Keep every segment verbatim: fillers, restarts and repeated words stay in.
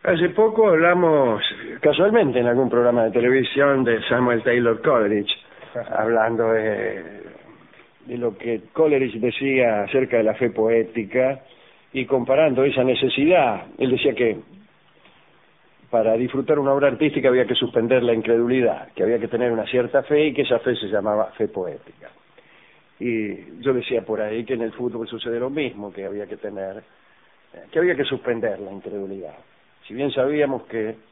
Hace poco hablamos, casualmente en algún programa de televisión, de Samuel Taylor Coleridge, hablando de, de lo que Coleridge decía acerca de la fe poética y comparando esa necesidad. Él decía que para disfrutar una obra artística había que suspender la incredulidad, que había que tener una cierta fe y que esa fe se llamaba fe poética. Y yo decía por ahí que en el fútbol sucede lo mismo, que había que tener, que había que suspender la incredulidad. Si bien sabíamos que eh,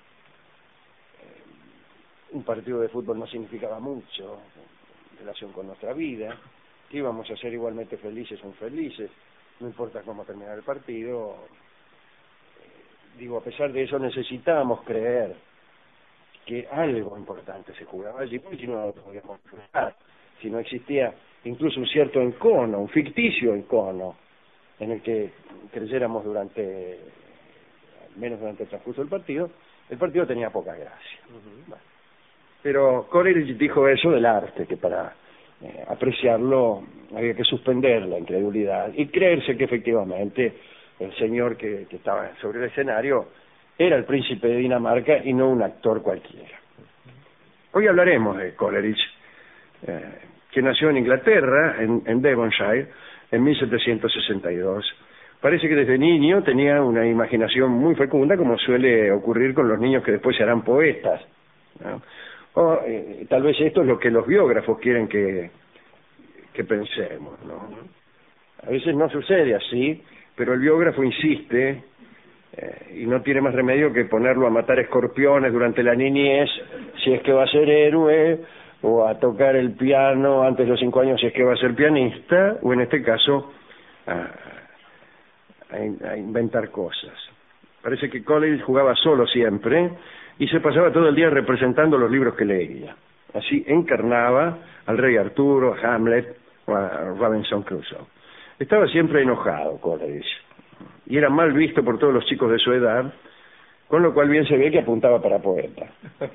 un partido de fútbol no significaba mucho en relación con nuestra vida, que íbamos a ser igualmente felices o infelices, no importa cómo terminar el partido, eh, digo, a pesar de eso necesitábamos creer que algo importante se jugaba allí, porque si no, no lo podíamos jugar, si no existía incluso un cierto encono, un ficticio encono, en el que creyéramos durante, al menos durante el transcurso del partido, el partido tenía poca gracia. Uh-huh. Bueno, pero Coleridge dijo eso del arte, que para eh, apreciarlo había que suspender la incredulidad y creerse que efectivamente el señor que, que estaba sobre el escenario era el príncipe de Dinamarca y no un actor cualquiera. Hoy hablaremos de Coleridge, eh, que nació en Inglaterra, en, en Devonshire, en mil setecientos sesenta y dos. Parece que desde niño tenía una imaginación muy fecunda, como suele ocurrir con los niños que después se harán poetas, ¿no? O, eh, tal vez esto es lo que los biógrafos quieren que, que pensemos, ¿no? A veces no sucede así, pero el biógrafo insiste eh, y no tiene más remedio que ponerlo a matar escorpiones durante la niñez, si es que va a ser héroe, o a tocar el piano antes de los cinco años si es que va a ser pianista, o en este caso a, a, a inventar cosas. Parece que Coleridge jugaba solo siempre y se pasaba todo el día representando los libros que leía. Así encarnaba al rey Arturo, a Hamlet o a Robinson Crusoe. Estaba siempre enojado Coleridge y era mal visto por todos los chicos de su edad, con lo cual bien se ve que apuntaba para poeta.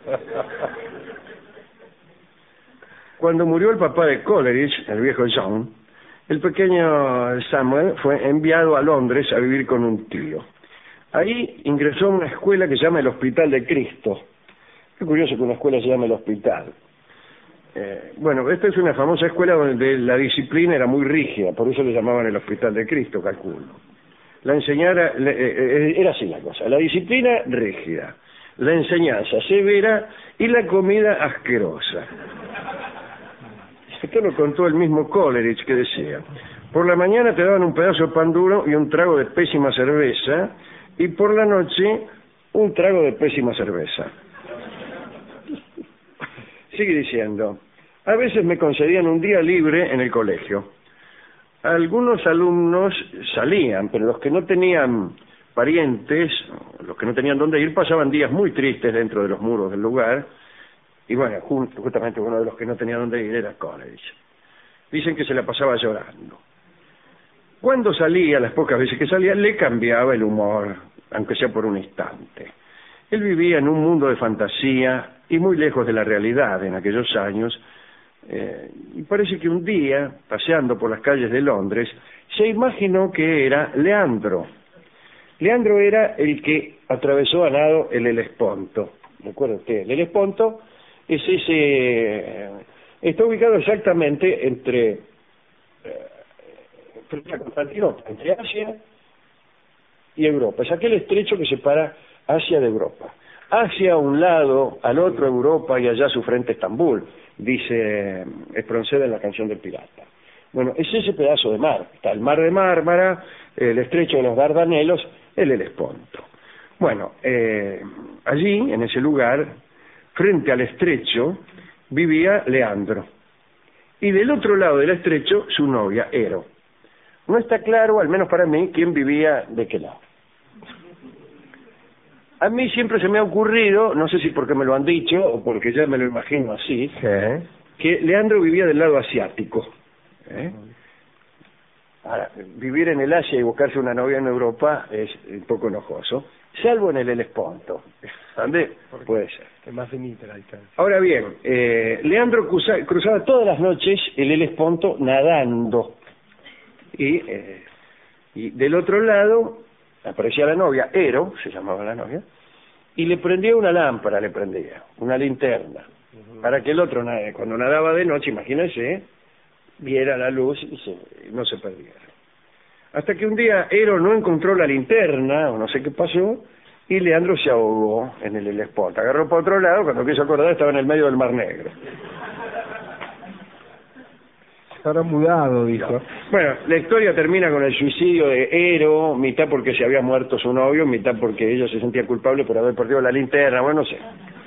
Cuando murió el papá de Coleridge, el viejo John, el pequeño Samuel fue enviado a Londres a vivir con un tío. Ahí ingresó a una escuela que se llama el Hospital de Cristo. Qué curioso que una escuela se llame el Hospital. Eh, bueno, esta es una famosa escuela donde la disciplina era muy rígida, por eso le llamaban el Hospital de Cristo, calculo. La enseñara, eh, era así la cosa, la disciplina rígida, la enseñanza severa y la comida asquerosa. Esto lo contó el mismo Coleridge, que decía: por la mañana te daban un pedazo de pan duro y un trago de pésima cerveza, y por la noche un trago de pésima cerveza. Sigue diciendo: a veces me concedían un día libre en el colegio. Algunos alumnos salían, pero los que no tenían parientes, los que no tenían dónde ir, pasaban días muy tristes dentro de los muros del lugar. Y bueno, justamente uno de los que no tenía dónde ir era Coleridge. Dicen que se la pasaba llorando. Cuando salía, las pocas veces que salía, le cambiaba el humor, aunque sea por un instante. Él vivía en un mundo de fantasía y muy lejos de la realidad en aquellos años, eh, y parece que un día, paseando por las calles de Londres, se imaginó que era Leandro. Leandro era el que atravesó a nado el Helesponto. ¿Recuerda usted? El Helesponto es ese, está ubicado exactamente entre eh, Constantinopla, entre Asia y Europa. Es aquel estrecho que separa Asia de Europa. Asia a un lado, al otro Europa y allá su frente Estambul, dice Espronceda en la canción del pirata. Bueno, es ese pedazo de mar. Está el mar de Mármara, el estrecho de los Dardanelos, el Helesponto. Bueno, eh, allí, en ese lugar, frente al estrecho, vivía Leandro. Y del otro lado del estrecho, su novia, Ero. No está claro, al menos para mí, quién vivía de qué lado. A mí siempre se me ha ocurrido, no sé si porque me lo han dicho o porque ya me lo imagino así, ¿eh?, que Leandro vivía del lado asiático. ¿eh? Ahora, vivir en el Asia y buscarse una novia en Europa es un poco enojoso, salvo en el Helesponto. ¿Dónde? Puede ser. Es más finita la distancia. Ahora bien, eh, Leandro cruza, cruzaba todas las noches el Helesponto nadando. Y, eh, y del otro lado aparecía la novia, Ero, se llamaba la novia, y le prendía una lámpara, le prendía, una linterna, uh-huh. para que el otro, cuando nadaba de noche, imagínense, viera la luz y se, no se perdiera. Hasta que un día Ero no encontró la linterna, o no sé qué pasó, y Leandro se ahogó en el Hellespont. Agarró para otro lado, cuando quiso acordar estaba en el medio del Mar Negro. Ahora mudado, dijo. Bueno, la historia termina con el suicidio de Ero, mitad porque se había muerto su novio, mitad porque ella se sentía culpable por haber perdido la linterna, bueno, no sé.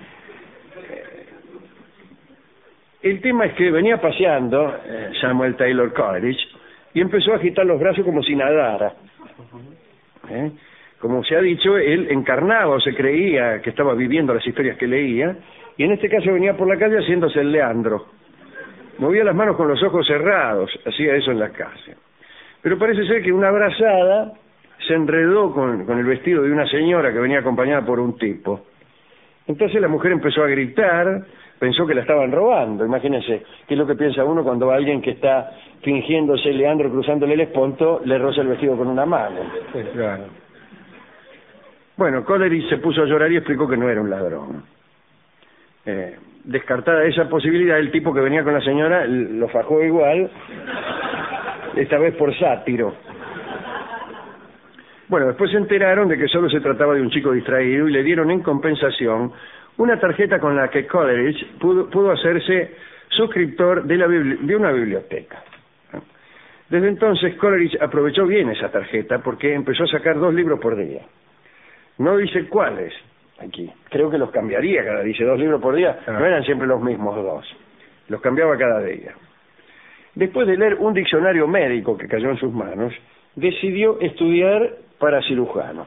El tema es que venía paseando eh, Samuel Taylor Coleridge y empezó a agitar los brazos como si nadara. ¿Eh? Como se ha dicho, él encarnaba o se creía que estaba viviendo las historias que leía, y en este caso venía por la calle haciéndose el Leandro. Movía las manos con los ojos cerrados, hacía eso en la calle. Pero parece ser que una brazada se enredó con, con el vestido de una señora que venía acompañada por un tipo. Entonces la mujer empezó a gritar, pensó que la estaban robando. Imagínense, qué es lo que piensa uno cuando alguien que está fingiéndose Leandro cruzándole el Hellespont le roza el vestido con una mano. Sí, claro. Bueno, Coleridge se puso a llorar y explicó que no era un ladrón. Eh, descartada esa posibilidad, el tipo que venía con la señora lo fajó igual, esta vez por sátiro. Bueno, después se enteraron de que solo se trataba de un chico distraído y le dieron en compensación una tarjeta con la que Coleridge pudo, pudo hacerse suscriptor de, la de una biblioteca. Desde entonces Coleridge aprovechó bien esa tarjeta porque empezó a sacar dos libros por día. No dice cuáles aquí, creo que los cambiaría cada día, dice dos libros por día, no eran siempre los mismos dos, los cambiaba cada día. Después de leer un diccionario médico que cayó en sus manos, decidió estudiar para cirujano.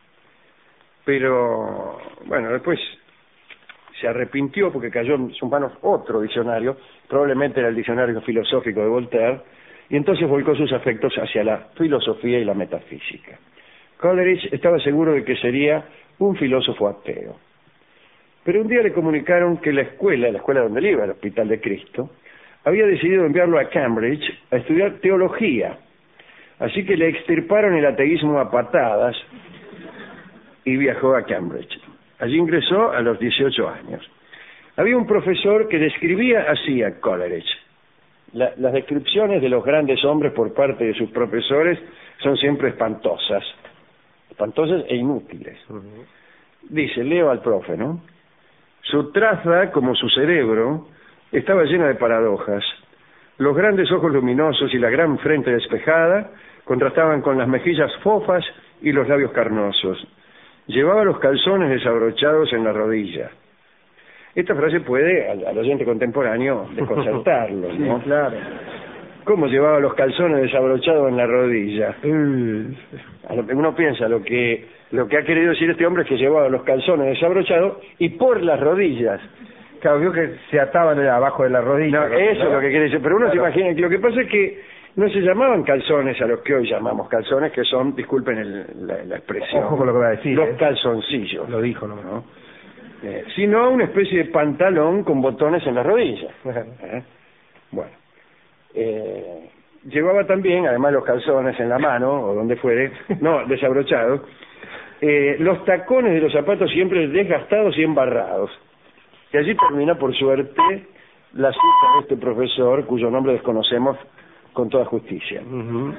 Pero, bueno, después se arrepintió porque cayó en sus manos otro diccionario, probablemente era el diccionario filosófico de Voltaire, y entonces volcó sus afectos hacia la filosofía y la metafísica. Coleridge estaba seguro de que sería un filósofo ateo. Pero un día le comunicaron que la escuela, la escuela donde él iba, el Hospital de Cristo, había decidido enviarlo a Cambridge a estudiar teología. Así que le extirparon el ateísmo a patadas y viajó a Cambridge. Allí ingresó a los dieciocho años. Había un profesor que describía así a Coleridge. La, las descripciones de los grandes hombres por parte de sus profesores son siempre espantosas. espantosas e inútiles. Uh-huh. Dice, leo al profe, ¿no? Su traza, como su cerebro, estaba llena de paradojas. Los grandes ojos luminosos y la gran frente despejada contrastaban con las mejillas fofas y los labios carnosos. Llevaba los calzones desabrochados en la rodilla. Esta frase puede, al, al oyente contemporáneo, desconcertarlo, ¿no? Sí, claro. ¿Cómo llevaba los calzones desabrochados en la rodilla? Uno piensa, lo que lo que ha querido decir este hombre es que llevaba los calzones desabrochados y por las rodillas. Claro, vio que se ataban abajo de la rodilla. No, eso es lo que quiere decir, pero uno claro. se imagina que lo que pasa es que no se llamaban calzones a los que hoy llamamos calzones, que son, disculpen el, la, la expresión, ojo con lo que va a decir, los ¿eh? calzoncillos. Lo dijo, ¿no? ¿no? Eh, sino una especie de pantalón con botones en las rodillas. ¿Eh? Bueno. Eh, llevaba también, además los calzones en la mano, o donde fuere, no, desabrochados, eh, los tacones de los zapatos siempre desgastados y embarrados. Y allí termina, por suerte, la cita de este profesor, cuyo nombre desconocemos con toda justicia. Uh-huh.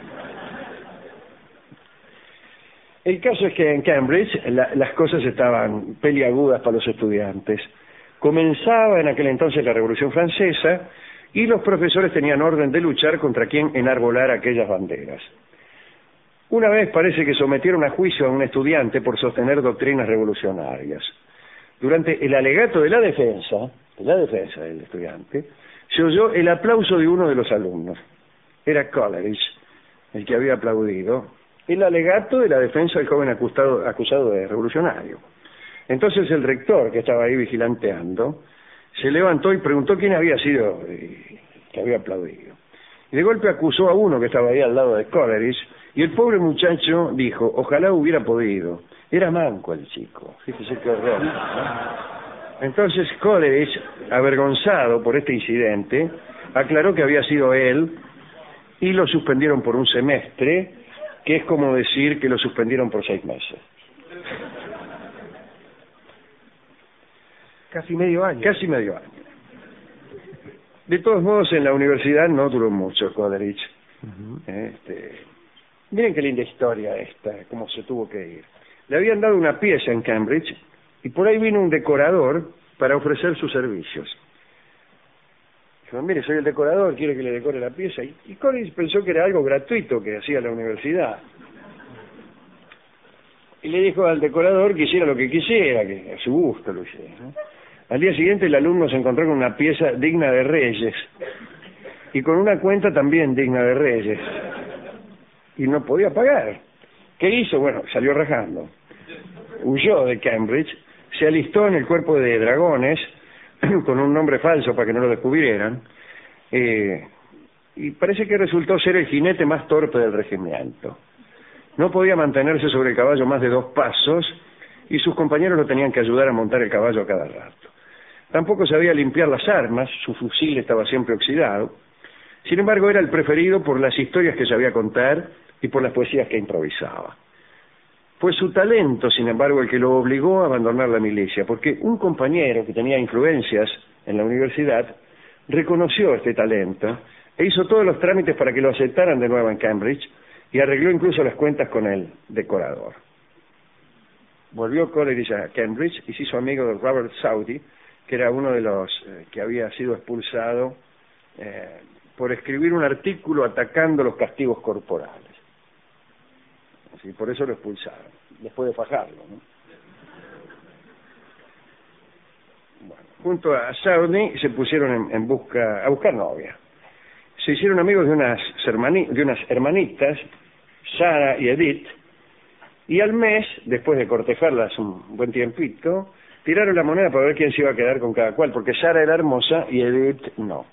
El caso es que en Cambridge la, las cosas estaban peliagudas para los estudiantes. Comenzaba en aquel entonces la Revolución Francesa y los profesores tenían orden de luchar contra quien enarbolara aquellas banderas. Una vez parece que sometieron a juicio a un estudiante por sostener doctrinas revolucionarias. Durante el alegato de la defensa, de la defensa del estudiante, se oyó el aplauso de uno de los alumnos. Era Coleridge el que había aplaudido el alegato de la defensa del joven acusado, acusado de revolucionario. Entonces el rector, que estaba ahí vigilanteando, se levantó y preguntó quién había sido eh, que había aplaudido. Y de golpe acusó a uno que estaba ahí al lado de Coleridge, y el pobre muchacho dijo, ojalá hubiera podido. Era manco el chico, fíjese qué horror, ¿no? Entonces Coleridge, avergonzado por este incidente, aclaró que había sido él, y lo suspendieron por un semestre, que es como decir que lo suspendieron por seis meses. Casi medio año. Casi medio año. De todos modos, en la universidad no duró mucho Coleridge. Uh-huh. Este, miren qué linda historia esta, cómo se tuvo que ir. Le habían dado una pieza en Cambridge y por ahí vino un decorador para ofrecer sus servicios. Dijo, mire, soy el decorador, quiere que le decore la pieza. Y, y Coleridge pensó que era algo gratuito que hacía la universidad. Y le dijo al decorador que hiciera lo que quisiera, que a su gusto lo hiciera, ¿no? Al día siguiente el alumno se encontró con una pieza digna de reyes y con una cuenta también digna de reyes y no podía pagar. ¿Qué hizo? Bueno, salió rajando. Huyó de Cambridge, se alistó en el cuerpo de dragones con un nombre falso para que no lo descubrieran, eh, y parece que resultó ser el jinete más torpe del regimiento. No podía mantenerse sobre el caballo más de dos pasos y sus compañeros lo tenían que ayudar a montar el caballo a cada rato. Tampoco sabía limpiar las armas, su fusil estaba siempre oxidado. Sin embargo, era el preferido por las historias que sabía contar y por las poesías que improvisaba. Fue su talento, sin embargo, el que lo obligó a abandonar la milicia, porque un compañero que tenía influencias en la universidad reconoció este talento e hizo todos los trámites para que lo aceptaran de nuevo en Cambridge y arregló incluso las cuentas con el decorador. Volvió Coleridge a Cambridge y se hizo amigo de Robert Southey, que era uno de los eh, que había sido expulsado eh, por escribir un artículo atacando los castigos corporales. Así, por eso lo expulsaron, después de fajarlo, ¿no? Bueno, junto a Southey se pusieron en, en busca, a buscar novia. Se hicieron amigos de unas, hermani, de unas hermanitas, Sarah y Edith, y al mes, después de cortejarlas un buen tiempito, tiraron la moneda para ver quién se iba a quedar con cada cual, porque Sarah era hermosa y Edith no.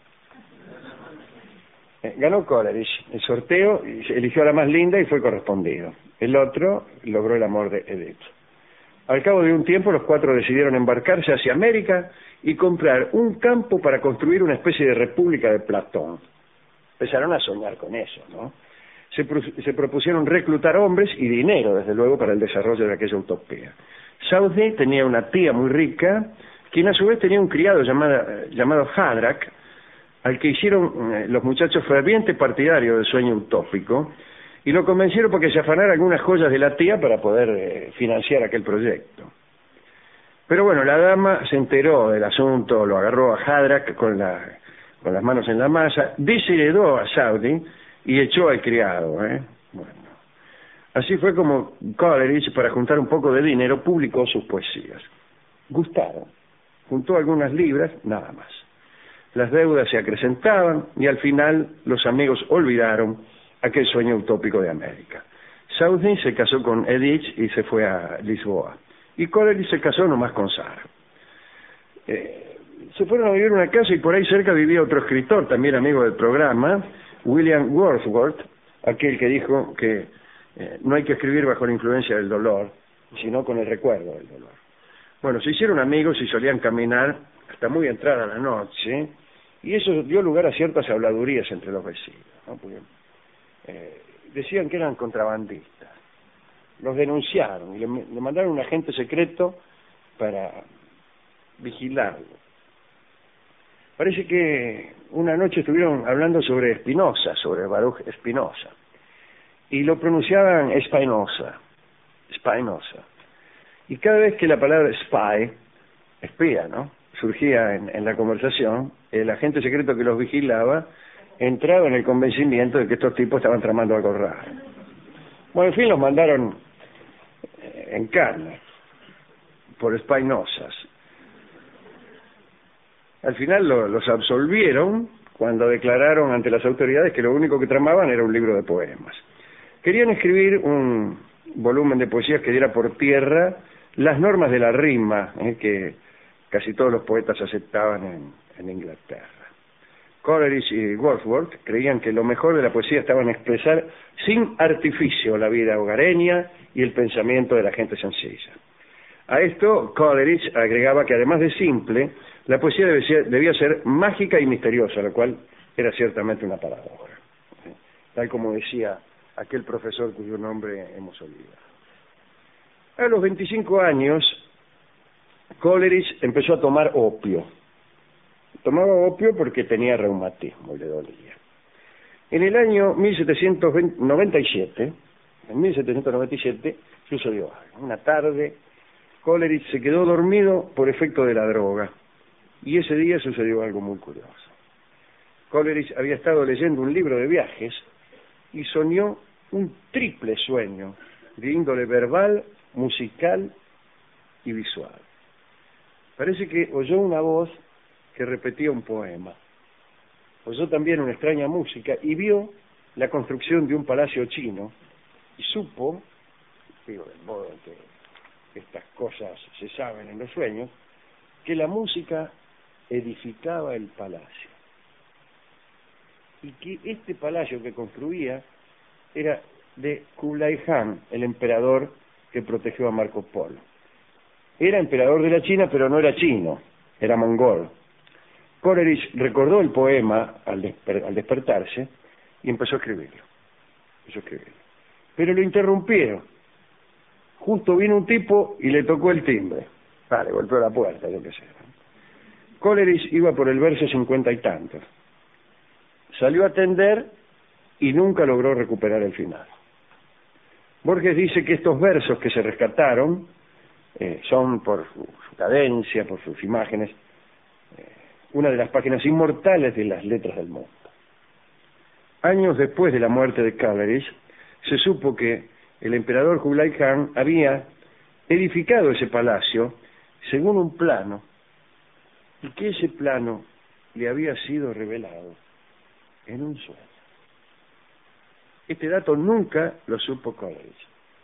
Eh, ganó Coleridge el sorteo, y eligió a la más linda y fue correspondido. El otro logró el amor de Edith. Al cabo de un tiempo, los cuatro decidieron embarcarse hacia América y comprar un campo para construir una especie de república de Platón. Empezaron a soñar con eso, ¿no? Se, pro se propusieron reclutar hombres y dinero, desde luego, para el desarrollo de aquella utopía. Southey tenía una tía muy rica, quien a su vez tenía un criado llamado, llamado Hadrack, al que hicieron eh, los muchachos fervientes partidarios del sueño utópico, y lo convencieron porque se afanara algunas joyas de la tía para poder eh, financiar aquel proyecto. Pero bueno, la dama se enteró del asunto, lo agarró a Hadrack con, la, con las manos en la masa, desheredó a Southey y echó al criado, ¿eh? Bueno. Así fue como Coleridge, para juntar un poco de dinero, publicó sus poesías. Gustaron. Juntó algunas libras, nada más. Las deudas se acrecentaban y al final los amigos olvidaron aquel sueño utópico de América. Southey se casó con Edith y se fue a Lisboa. Y Coleridge se casó nomás con Sarah. Eh, se fueron a vivir en una casa y por ahí cerca vivía otro escritor, también amigo del programa, William Wordsworth, aquel que dijo que eh, no hay que escribir bajo la influencia del dolor, sino con el recuerdo del dolor. Bueno, se hicieron amigos y solían caminar hasta muy entrada la noche, y eso dio lugar a ciertas habladurías entre los vecinos, ¿no? Porque, eh, decían que eran contrabandistas. Los denunciaron y le, le mandaron un agente secreto para vigilarlo. Parece que una noche estuvieron hablando sobre Spinoza, sobre Baruch Spinoza, y lo pronunciaban Spinoza, Spinoza. Y cada vez que la palabra spy, espía, ¿no?, surgía en, en la conversación, el agente secreto que los vigilaba entraba en el convencimiento de que estos tipos estaban tramando algo raro. Bueno, en fin, los mandaron eh, en cana por Spinozas. Al final lo, los absolvieron cuando declararon ante las autoridades que lo único que tramaban era un libro de poemas. Querían escribir un volumen de poesías que diera por tierra las normas de la rima, eh, que casi todos los poetas aceptaban en, en Inglaterra. Coleridge y Wordsworth creían que lo mejor de la poesía estaba en expresar sin artificio la vida hogareña y el pensamiento de la gente sencilla. A esto Coleridge agregaba que además de simple, la poesía debía ser, debía ser mágica y misteriosa, lo cual era ciertamente una paradoja, ¿sí?, tal como decía aquel profesor cuyo nombre hemos olvidado. A los veinticinco años, Coleridge empezó a tomar opio. Tomaba opio porque tenía reumatismo y le dolía. En el año mil setecientos noventa y siete, en mil setecientos noventa y siete, sucedió algo. Una tarde, Coleridge se quedó dormido por efecto de la droga. Y ese día sucedió algo muy curioso. Coleridge había estado leyendo un libro de viajes y soñó un triple sueño de índole verbal, musical y visual. Parece que oyó una voz que repetía un poema. Oyó también una extraña música y vio la construcción de un palacio chino y supo, digo, del modo en que estas cosas se saben en los sueños, que la música edificaba el palacio y que este palacio que construía era de Kublai Khan, el emperador que protegió a Marco Polo. Era emperador de la China, pero no era chino, era mongol. Coleridge recordó el poema al, desper al despertarse y empezó a escribirlo. Empezó a escribirlo. Pero lo interrumpieron. Justo vino un tipo y le tocó el timbre. Vale, golpeó la puerta, yo qué sé. Coleridge iba por el verso cincuenta y tantos. Salió a atender y nunca logró recuperar el final. Borges dice que estos versos que se rescataron eh, son por su, su cadencia, por sus imágenes, eh, una de las páginas inmortales de las letras del mundo. Años después de la muerte de Coleridge, se supo que el emperador Kublai Khan había edificado ese palacio según un plano y que ese plano le había sido revelado en un sueño. Este dato nunca lo supo Coleridge.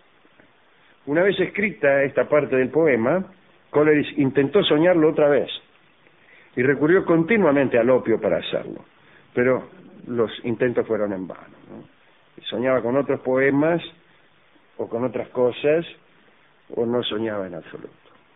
Una vez escrita esta parte del poema, Coleridge intentó soñarlo otra vez y recurrió continuamente al opio para hacerlo, pero los intentos fueron en vano, ¿no? Soñaba con otros poemas o con otras cosas o no soñaba en absoluto.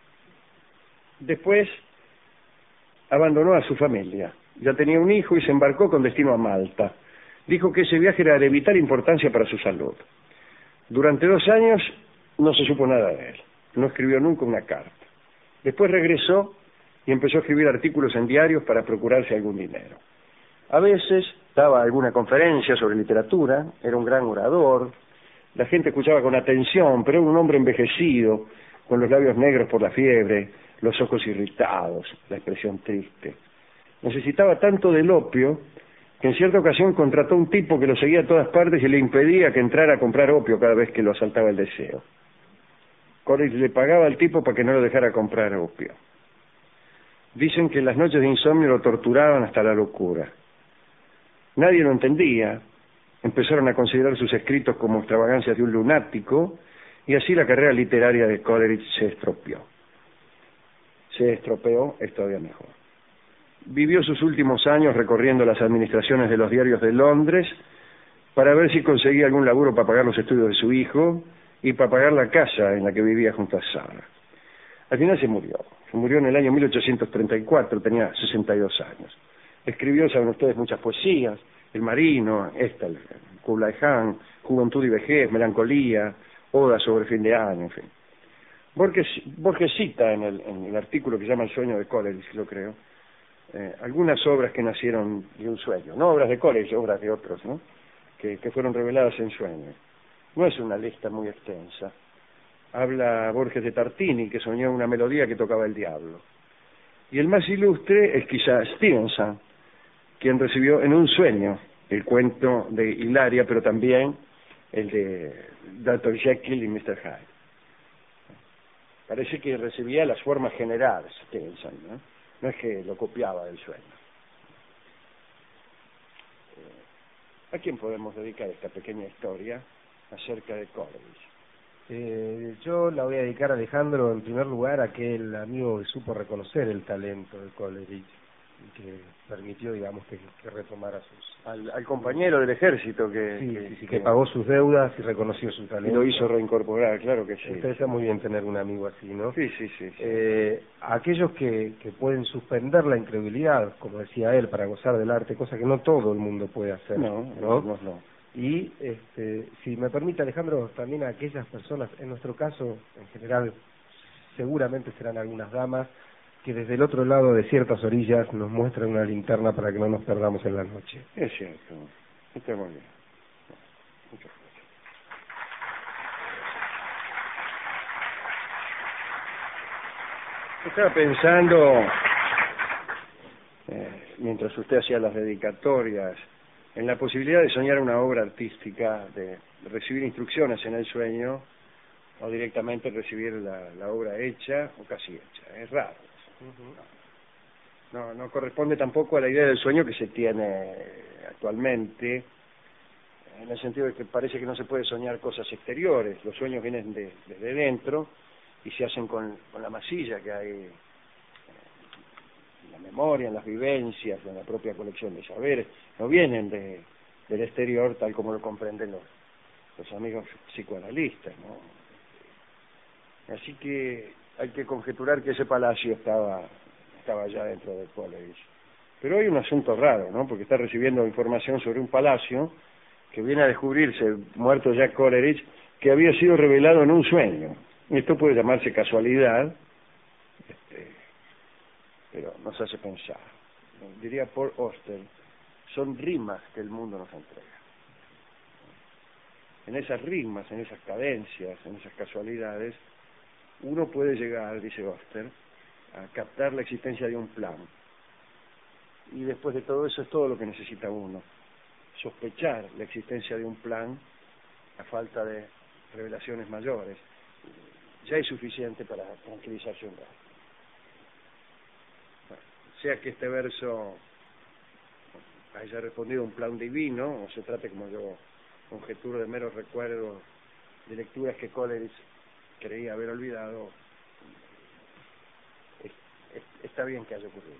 Después abandonó a su familia, ya tenía un hijo y se embarcó con destino a Malta. Dijo que ese viaje era de vital importancia para su salud. Durante dos años no se supo nada de él, no escribió nunca una carta. Después regresó y empezó a escribir artículos en diarios para procurarse algún dinero. A veces daba alguna conferencia sobre literatura, era un gran orador, la gente escuchaba con atención, pero era un hombre envejecido, con los labios negros por la fiebre, los ojos irritados, la expresión triste. Necesitaba tanto del opio que en cierta ocasión contrató un tipo que lo seguía a todas partes y le impedía que entrara a comprar opio cada vez que lo asaltaba el deseo. Coleridge le pagaba al tipo para que no lo dejara comprar opio. Dicen que en las noches de insomnio lo torturaban hasta la locura. Nadie lo entendía, empezaron a considerar sus escritos como extravagancias de un lunático y así la carrera literaria de Coleridge se estropeó. Se estropeó, es todavía mejor. Vivió sus últimos años recorriendo las administraciones de los diarios de Londres para ver si conseguía algún laburo para pagar los estudios de su hijo y para pagar la casa en la que vivía junto a Sarah. Al final se murió. Se murió en el año mil ochocientos treinta y cuatro, tenía sesenta y dos años. Escribió, saben ustedes, muchas poesías, El Marino, esta, el Kublai Khan, Juventud y Vejez, Melancolía, Oda sobre fin de año, en fin. Borges, Borges cita en el, en el artículo que se llama El sueño de Coleridge, yo creo, eh, algunas obras que nacieron de un sueño, no obras de Coleridge, obras de otros, ¿no? Que, que fueron reveladas en sueños. No es una lista muy extensa. Habla Borges de Tartini, que soñó una melodía que tocaba el diablo. Y el más ilustre es quizá Stevenson, quien recibió en un sueño el cuento de Hilaria, pero también el de doctor Jekyll y mister Hyde. Parece que recibía las formas generales, Stevenson, ¿no? No es que lo copiaba del sueño. ¿A quién podemos dedicar esta pequeña historia acerca de Coleridge? Eh, yo la voy a dedicar a Alejandro, en primer lugar, a aquel amigo que supo reconocer el talento de Coleridge y que permitió, digamos, que, que retomara sus... Al, al compañero del ejército que, sí, que, sí, sí, que, que pagó sus deudas y reconoció su talento. Y lo hizo reincorporar, claro que sí. Está muy bien tener un amigo así, ¿no? Sí, sí, sí. sí. Eh, aquellos que, que pueden suspender la incredulidad, como decía él, para gozar del arte, cosa que no todo el mundo puede hacer. No, ¿no? no, no. Y, este, si me permite, Alejandro, también a aquellas personas, en nuestro caso, en general, seguramente serán algunas damas que desde el otro lado de ciertas orillas nos muestran una linterna para que no nos perdamos en la noche. Es cierto, está muy bien. Muchas gracias. Estaba pensando, eh, mientras usted hacía las dedicatorias, en la posibilidad de soñar una obra artística, de recibir instrucciones en el sueño, o directamente recibir la, la obra hecha o casi hecha. Es raro. No, no corresponde tampoco a la idea del sueño que se tiene actualmente, en el sentido de que parece que no se puede soñar cosas exteriores. Los sueños vienen de, desde dentro y se hacen con, con la masilla que hay en la memoria, en las vivencias, en la propia colección de saberes. No vienen de, del exterior tal como lo comprenden los, los amigos psicoanalistas, ¿no? Así que hay que conjeturar que ese palacio estaba estaba ya dentro del Coleridge. Pero hay un asunto raro, ¿no? Porque está recibiendo información sobre un palacio que viene a descubrirse, muerto ya Coleridge, que había sido revelado en un sueño. Esto puede llamarse casualidad, este, pero nos hace pensar. Diría Paul Auster, son rimas que el mundo nos entrega. En esas rimas, en esas cadencias, en esas casualidades, uno puede llegar, dice Auster, a captar la existencia de un plan. Y después de todo eso es todo lo que necesita uno. Sospechar la existencia de un plan a falta de revelaciones mayores. Ya es suficiente para tranquilizarse un rato. Bueno, sea que este verso haya respondido a un plan divino, o se trate, como yo conjeturo, de meros recuerdos de lecturas que Coleridge creía haber olvidado, es, es, está bien que haya ocurrido.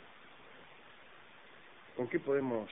¿Con qué podemos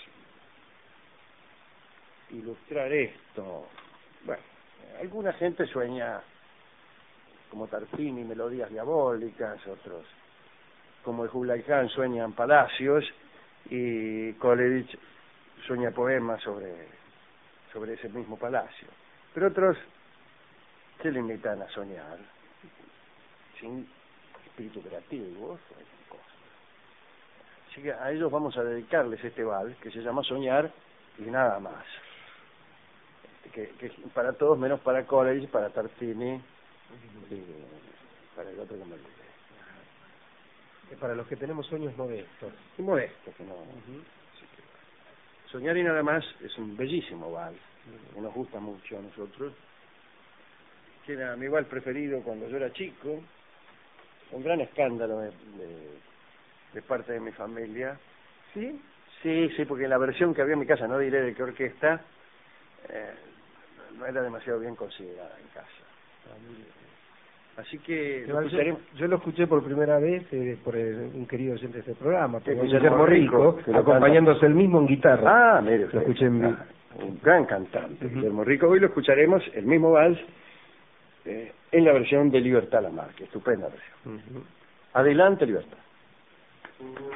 ilustrar esto? Bueno, alguna gente sueña como Tartini melodías diabólicas, otros como el Kublai Khan sueñan palacios, y Coleridge sueña poemas sobre, sobre ese mismo palacio. Pero otros se limitan a soñar sin espíritu creativo, cosas. Así que a ellos vamos a dedicarles este vals que se llama Soñar y nada más, que, que para todos menos para Coleridge, para Tartini y para el otro que me olvidé. Para los que tenemos sueños modestos. Y modestos, que no. Uh-huh. Que, Soñar y nada más es un bellísimo vals, que nos gusta mucho a nosotros, que era mi vals preferido cuando yo era chico, un gran escándalo de, de, de parte de mi familia. ¿Sí? Sí, sí, porque la versión que había en mi casa, no diré de qué orquesta, eh, no era demasiado bien considerada en casa. Así que lo yo, yo lo escuché por primera vez eh, por el, un querido oyente de este programa, por Guillermo, Guillermo Rico, Rico acompañándose él mismo en guitarra. Ah, mire, lo escuché en ah, un gran cantante, uh-huh. Guillermo Rico. Hoy lo escucharemos, el mismo vals, eh, en la versión de Libertad Lamarque, estupenda versión. Uh-huh. Adelante, Libertad.